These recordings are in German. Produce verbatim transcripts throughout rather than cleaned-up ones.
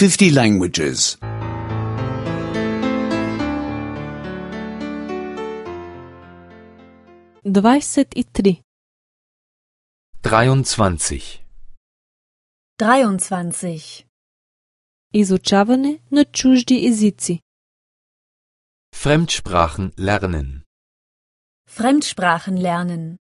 fifty languages. двадесет и три. dreiundzwanzig. dreiundzwanzig. Изучаване на чужди езици. Fremdsprachen lernen. Fremdsprachen lernen.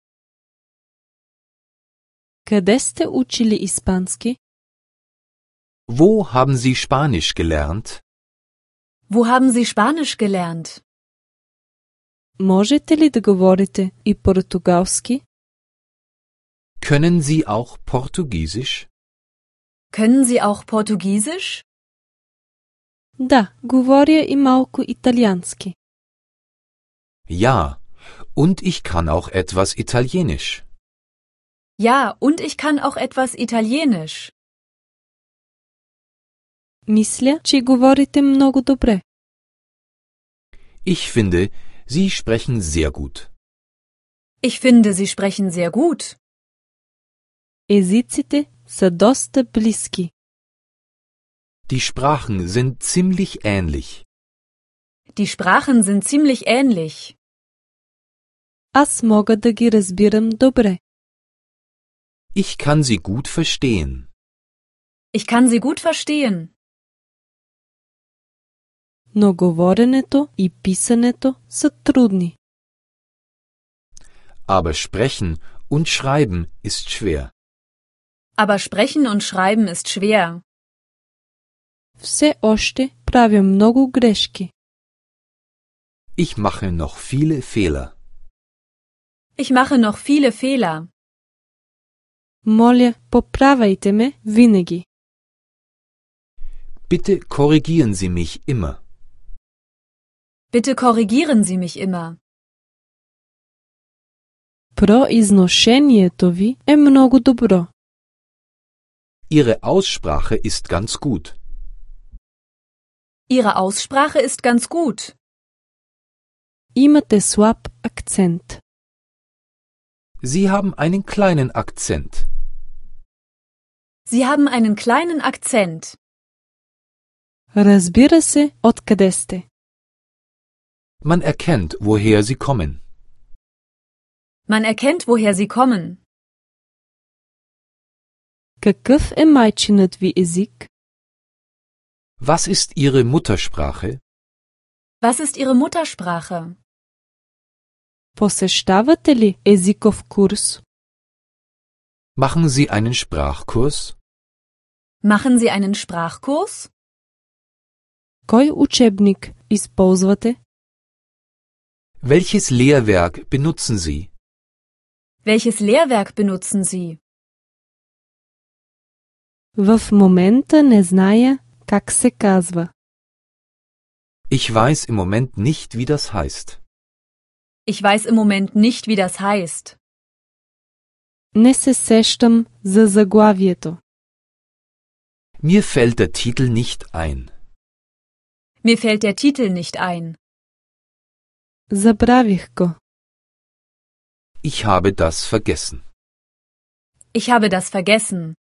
Къде сте учили испански? Wo haben Sie Spanisch gelernt? Wo haben Sie Spanisch gelernt? Можете ли да говорите и португалски? Können Sie auch Portugiesisch? Können Sie auch Portugiesisch? Да, говоря и малко италиански. Ja, und ich kann auch etwas Italienisch. Ja, und ich kann auch etwas Italienisch. Мисля, че говорите много добре. Ich finde, Sie sprechen sehr gut. Ich finde, Sie sprechen sehr gut. Езиците са доста близки. Die Sprachen sind ziemlich ähnlich. Die Sprachen sind ziemlich ähnlich. Аз мога да ги разбирам добре. Ich kann sie gut verstehen. Ich kann Sie gut verstehen. Но говоренето и писането са трудни. Aber sprechen und schreiben ist schwer. Aber sprechen und schreiben ist schwer. Все още правя много грешки. Ich mache noch viele Fehler. Ich mache noch viele Fehler. Моля, поправяйте ме винаги. Bitte korrigieren Sie mich immer. Bitte korrigieren Sie mich immer. Произношението ви е много добро. Ihre Aussprache ist ganz gut. Ihre Aussprache ist ganz gut. Имате слаб акцент. Sie haben einen kleinen Akzent. Sie haben einen kleinen Akzent. Разбира се, откъде сте. Man erkennt, woher Sie kommen. Man erkennt, woher Sie kommen. Какъв е майчинът ви език? Was ist Ihre Muttersprache? Was ist Ihre Muttersprache? Посещавате ли езиков курс? Machen Sie einen Sprachkurs? Machen Sie einen Sprachkurs? Кой учебник използвате? Welches Lehrwerk benutzen Sie? Welches Lehrwerk benutzen Sie? В момента не зная как се казва. Ich weiß im Moment nicht, wie das heißt. Ich weiß im Moment nicht, wie das heißt. Не се сещам за заглавието. Mir fällt der Titel nicht ein. Mir fällt der Titel nicht ein. Забравих го. Ich habe das vergessen. Ich habe das vergessen.